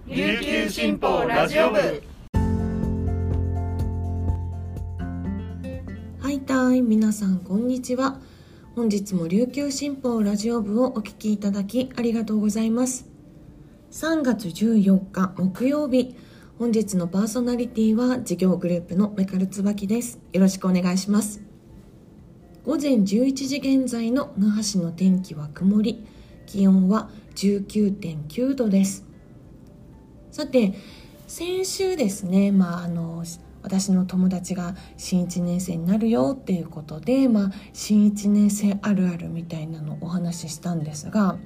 琉球新報ラジオ部。 はいたい、皆さんこんにちは。本日も琉球新報ラジオ部をお聞きいただきありがとうございます。3月14日木曜日、本日のパーソナリティは事業グループのメカル椿です。よろしくお願いします。午前11時現在の那覇市の天気は曇り、気温は 19.9 度です。さて、先週ですね、私の友達が新1年生になるよっていうことで、新1年生あるあるみたいなのをお話ししたんですが、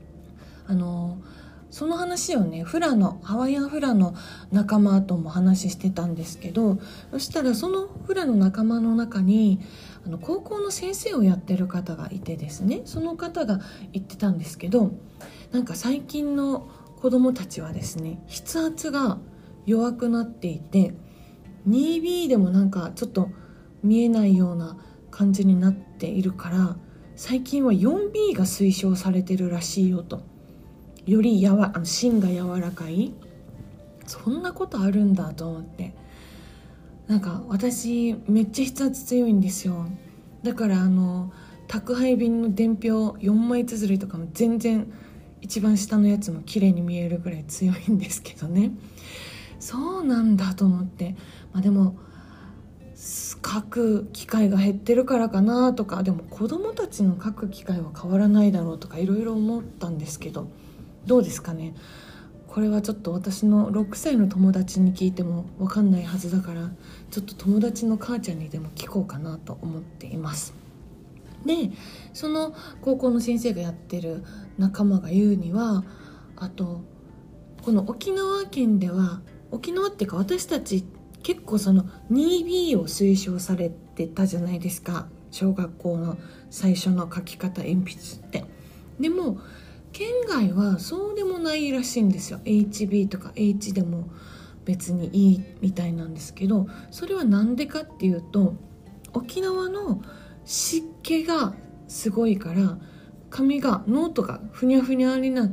その話をね、ハワイアンフラの仲間とも話してたんですけど、そしたらそのフラの仲間の中に高校の先生をやってる方がいてですね、その方が言ってたんですけど、なんか最近の子どもたちはですね、筆圧が弱くなっていて、2B でもなんかちょっと見えないような感じになっているから、最近は 4B が推奨されてるらしいよと。より芯が柔らかい、そんなことあるんだと思って、なんか私めっちゃ筆圧強いんですよ。だから宅配便の伝票4枚綴りとかも全然一番下のやつも綺麗に見えるぐらい強いんですけどね。そうなんだと思って、でも書く機会が減ってるからかなとか、でも子供たちの書く機会は変わらないだろうとかいろいろ思ったんですけど、どうですかね。これはちょっと私の6歳の友達に聞いても分かんないはずだから、ちょっと友達の母ちゃんにでも聞こうかなと思っています。で、その高校の先生がやってる仲間が言うには、あとこの沖縄県では、沖縄っていうか私たち結構その 2B を推奨されてたじゃないですか、小学校の最初の書き方鉛筆って。でも県外はそうでもないらしいんですよ。 HB とか H でも別にいいみたいなんですけど、それはなんでかっていうと、沖縄の湿気がすごいから紙がノートがふにゃふにゃになって、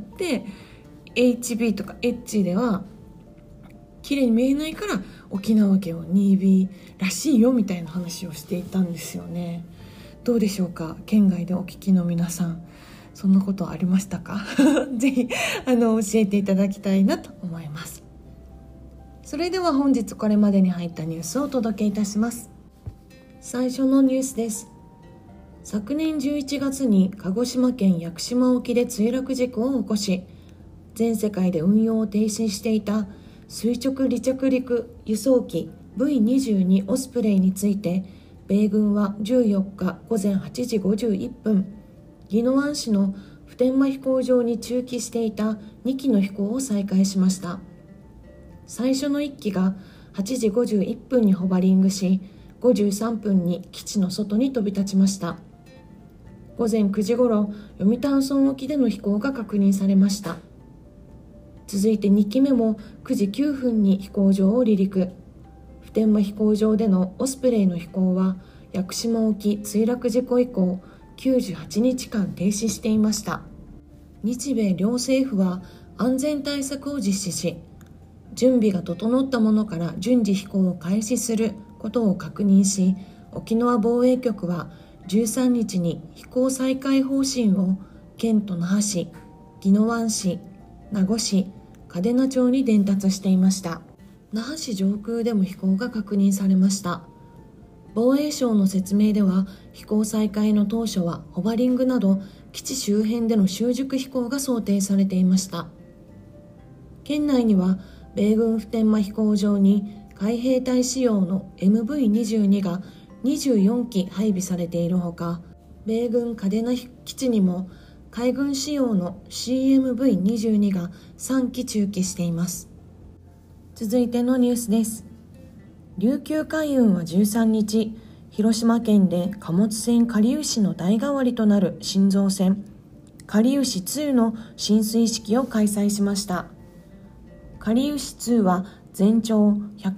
HB とか H では綺麗に見えないから沖縄県は 2B らしいよみたいな話をしていたんですよね。どうでしょうか、県外でお聞きの皆さん、そんなことありましたか？ぜひ教えていただきたいなと思います。それでは本日これまでに入ったニュースをお届けいたします。最初のニュースです。昨年11月に鹿児島県屋久島沖で墜落事故を起こし、全世界で運用を停止していた垂直離着陸輸送機 V22 オスプレイについて、米軍は14日午前8時51分、宜野湾市の普天間飛行場に駐機していた2機の飛行を再開しました。最初の1機が8時51分にホバリングし、53分に基地の外に飛び立ちました。午前9時ごろ、読谷村沖での飛行が確認されました。続いて2機目も9時9分に飛行場を離陸。普天間飛行場でのオスプレイの飛行は屋久島沖墜落事故以降98日間停止していました。日米両政府は安全対策を実施し、準備が整ったものから順次飛行を開始することを確認し、沖縄防衛局は13日に飛行再開方針を県と那覇市、宜野湾市、名護市、嘉手納町に伝達していました。那覇市上空でも飛行が確認されました。防衛省の説明では、飛行再開の当初はホバリングなど基地周辺での習熟飛行が想定されていました。県内には米軍普天間飛行場に海兵隊仕様の MV22 が24機配備されているほか、米軍嘉手納基地にも海軍仕様の CMV22 が3機駐機しています。続いてのニュースです。琉球海運は13日、広島県で貨物船かりゆしの代替わりとなる新造船かりゆし2の進水式を開催しました。かりゆし2は全長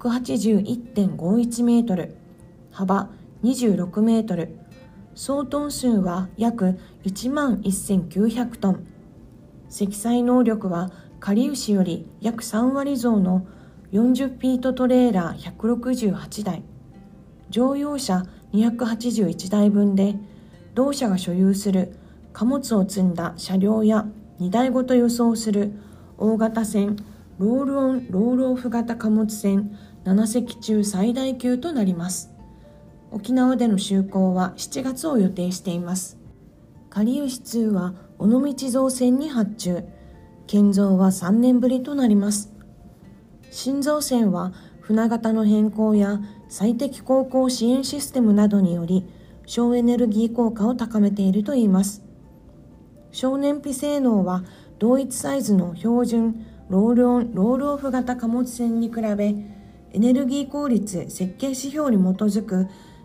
181.51 メートル、幅26メートル、総トン数は約1万1900トン、積載能力はかりゆしより約3割増の40フィートトレーラー168台、乗用車281台分で、同社が所有する貨物を積んだ車両や荷台ごと輸送する大型船ロールオンロールオフ型貨物船7隻中最大級となります。沖縄での就航は7月を予定しています。かりゆし2は尾道造船に発注、建造は3年ぶりとなります。新造船は船型の変更や最適航行支援システムなどにより省エネルギー効果を高めているといいます。省燃費性能は同一サイズの標準ロールオンロールオフ型貨物船に比べ、エネルギー効率設計指標に基づく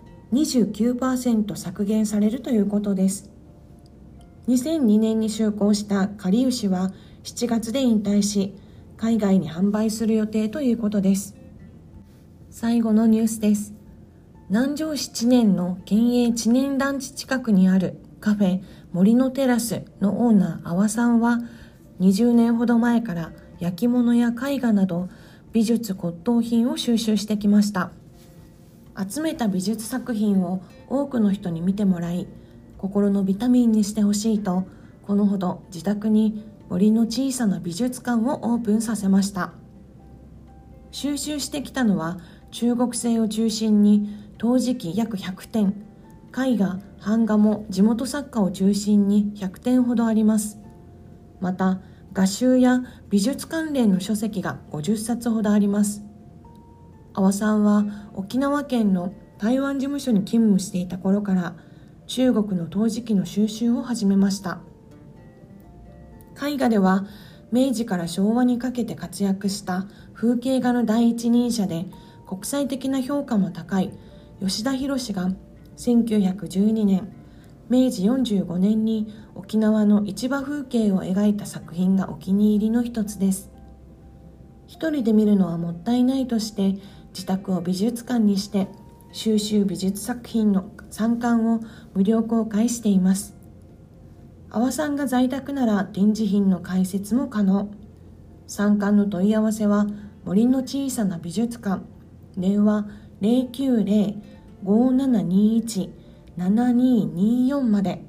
29% 削減されるということです。2002年に就航したかりゆしは7月で引退し、海外に販売する予定ということです。最後のニュースです。南城市知念の県営知念団地近くにあるカフェ森のテラスのオーナー阿波さんは、20年ほど前から焼き物や絵画など美術骨董品を収集してきました。集めた美術作品を多くの人に見てもらい、心のビタミンにしてほしいと、このほど自宅に森の小さな美術館をオープンさせました。収集してきたのは中国製を中心に陶磁器約100点、絵画、版画も地元作家を中心に100点ほどあります。また画集や美術関連の書籍が50冊ほどあります。阿波さんは沖縄県の台湾事務所に勤務していた頃から中国の陶磁器の収集を始めました。絵画では明治から昭和にかけて活躍した風景画の第一人者で国際的な評価も高い吉田弘が1912年、明治45年に沖縄の市場風景を描いた作品がお気に入りの一つです。一人で見るのはもったいないとして自宅を美術館にして収集美術作品の参観を無料公開しています。阿波さんが在宅なら展示品の解説も可能。参観の問い合わせは森の小さな美術館、電話 090-5721-7224 まで。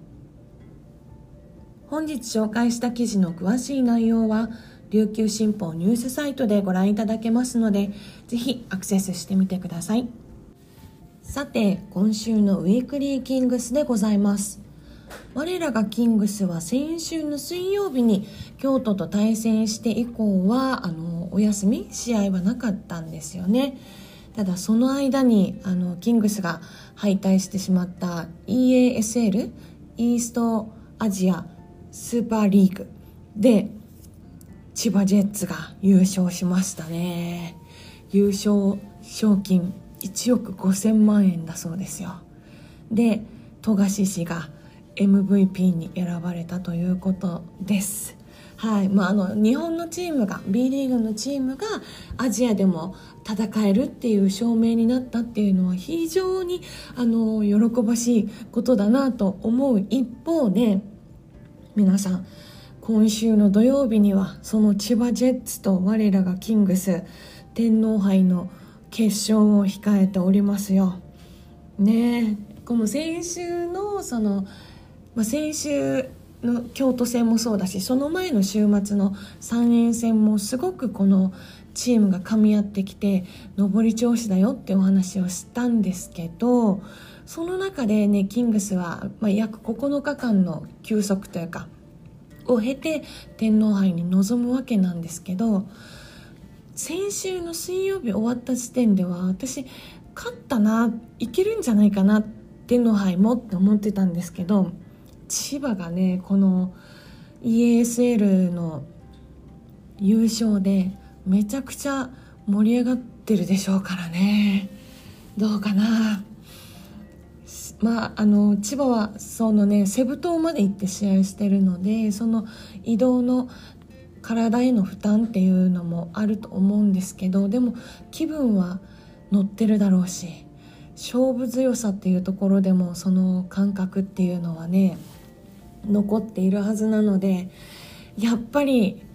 本日紹介した記事の詳しい内容は琉球新報ニュースサイトでご覧いただけますので、ぜひアクセスしてみてください。さて、今週のウィークリーキングスでございます。我らがキングスは先週の水曜日に京都と対戦して以降はお休み、試合はなかったんですよね。ただその間にキングスが敗退してしまった EASL イーストアジアスーパーリーグで千葉ジェッツが優勝しましたね。優勝賞金1億5000万円だそうですよ。で、富樫氏が MVP に選ばれたということです。はい。日本のチームが B リーグのチームがアジアでも戦えるっていう証明になったっていうのは非常に喜ばしいことだなと思う一方で、皆さん今週の土曜日にはその千葉ジェッツと我らがキングス天皇杯の決勝を控えておりますよね。この先週の先週の京都戦もそうだし、その前の週末の3連戦もすごくこのチームが噛み合ってきて上り調子だよってお話をしたんですけど、その中でね、キングスは、約9日間の休息というかを経て天皇杯に臨むわけなんですけど、先週の水曜日終わった時点では私勝ったな、いけるんじゃないかな天皇杯もって思ってたんですけど、千葉がねこの EASL の優勝でめちゃくちゃ盛り上がってるでしょうからね。どうかな。千葉はそのねセブ島まで行って試合してるので、その移動の体への負担っていうのもあると思うんですけど、でも気分は乗ってるだろうし、勝負強さっていうところでもその感覚っていうのはね残っているはずなので、やっぱり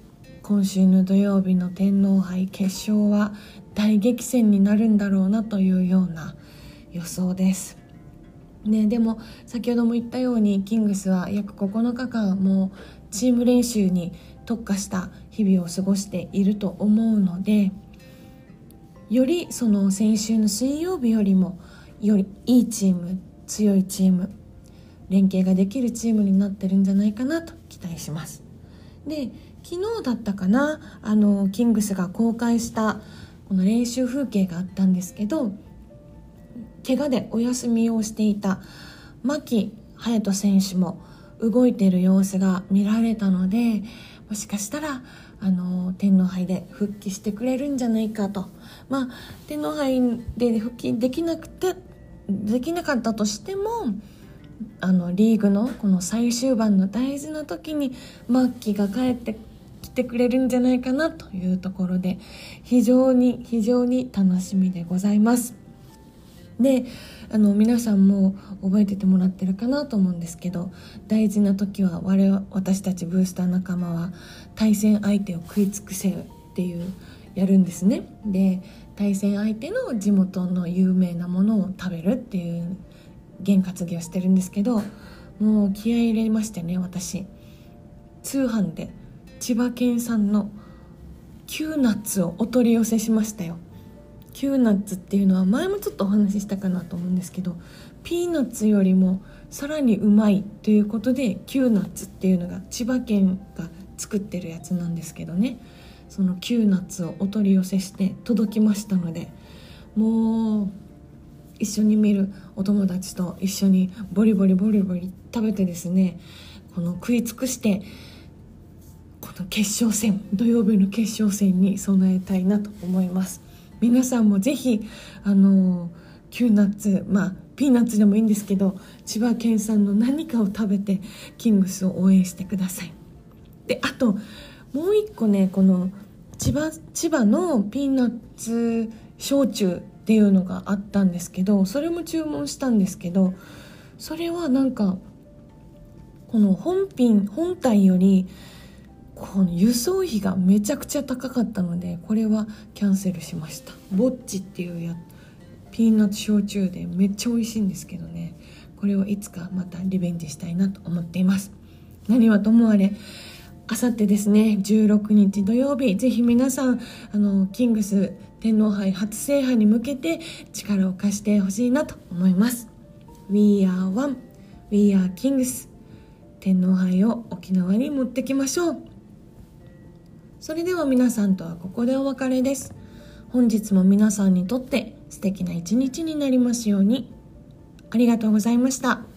今週の土曜日の天皇杯決勝は大激戦になるんだろうなというような予想です、ね。でも先ほども言ったようにキングスは約9日間もうチーム練習に特化した日々を過ごしていると思うので、よりその先週の水曜日よりもよりいいチーム、強いチーム、連携ができるチームになってるんじゃないかなと期待します。で、昨日だったかな、キングスが公開したこの練習風景があったんですけど、怪我でお休みをしていた牧隼人選手も動いている様子が見られたので、もしかしたら天皇杯で復帰してくれるんじゃないかと。天皇杯で復帰できなかったとしても、リーグのこの最終盤の大事な時にマッキーが帰ってきてくれるんじゃないかなというところで、非常に楽しみでございます。で、皆さんも覚えててもらってるかなと思うんですけど、大事な時は私たちブースター仲間は対戦相手を食い尽くせるっていうやるんですね。で、対戦相手の地元の有名なものを食べるっていう験担ぎをしてるんですけど、もう気合い入れましてね、私通販で千葉県産のキューナッツをお取り寄せしましたよ。キューナッツっていうのは前もちょっとお話ししたかなと思うんですけど、ピーナッツよりもさらにうまいということでキューナッツっていうのが千葉県が作ってるやつなんですけどね、そのキューナッツをお取り寄せして届きましたので、もう一緒に見るお友達と一緒にボリボリ食べてですね、この食い尽くしてこの決勝戦、土曜日の決勝戦に備えたいなと思います。皆さんもぜひキューナッツ、ピーナッツでもいいんですけど、千葉県産の何かを食べてキングスを応援してください。で、あともう一個ね、この千葉のピーナッツ焼酎っていうのがあったんですけど、それも注文したんですけど、それはなんかこの本体よりこの輸送費がめちゃくちゃ高かったので、これはキャンセルしました。ボッチっていうピーナッツ焼酎でめっちゃ美味しいんですけどね、これをいつかまたリベンジしたいなと思っています。何はともあれ、あさってですね、16日土曜日、ぜひ皆さんキングス天皇杯初制覇に向けて力を貸してほしいなと思います。 We are one, We are Kings。 天皇杯を沖縄に持ってきましょう。それでは皆さんとはここでお別れです。本日も皆さんにとって素敵な一日になりますように。ありがとうございました。